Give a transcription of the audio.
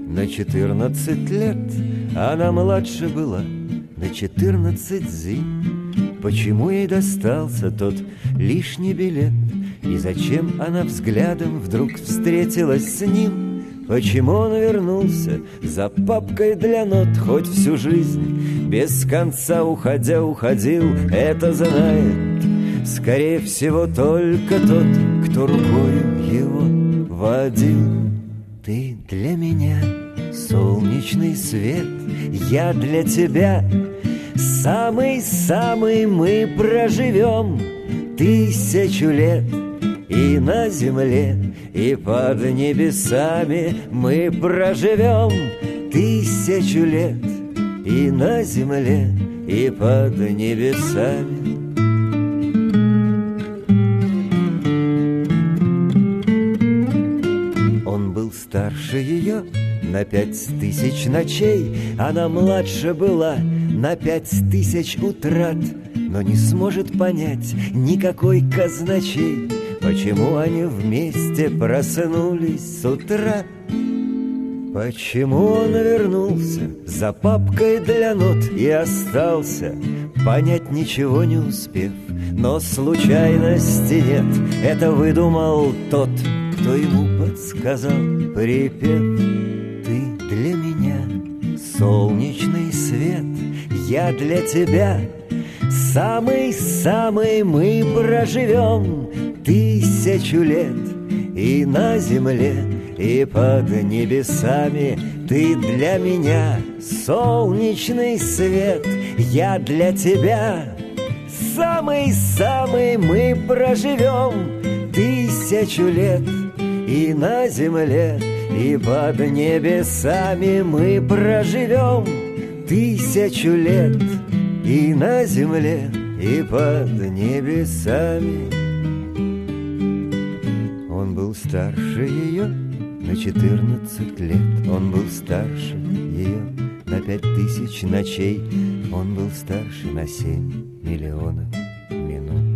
на 14 лет. Она младше была на 14 зим. Почему ей достался тот лишний билет? И зачем она взглядом вдруг встретилась с ним? Почему он вернулся за папкой для нот? Хоть всю жизнь без конца уходя уходил, это знает, скорее всего, только тот, кто рукою его водил. Ты для меня солнечный свет, я для тебя самый-самый. Мы проживем 1000 лет и на земле, и под небесами. Мы проживем 1000 лет и на земле, и под небесами. Он был старше ее на 5000 ночей, она младше была на 5000 утрат, но не сможет понять никакой казначей, почему они вместе проснулись с утра. Почему он вернулся за папкой для нот и остался, понять ничего не успев. Но случайности нет, это выдумал тот, кто ему подсказал припев. Ты для меня солнечный свет, я для тебя самый-самый. Мы проживем 1000 лет и на земле, и под небесами. Ты для меня солнечный свет, я для тебя самый-самый. Мы проживем 1000 лет и на земле, и под небесами. Мы проживем 1000 лет и на земле, и под небесами. Он был старше ее на 14 лет. Он был старше ее на 5000 ночей. Он был старше на 7 миллионов минут.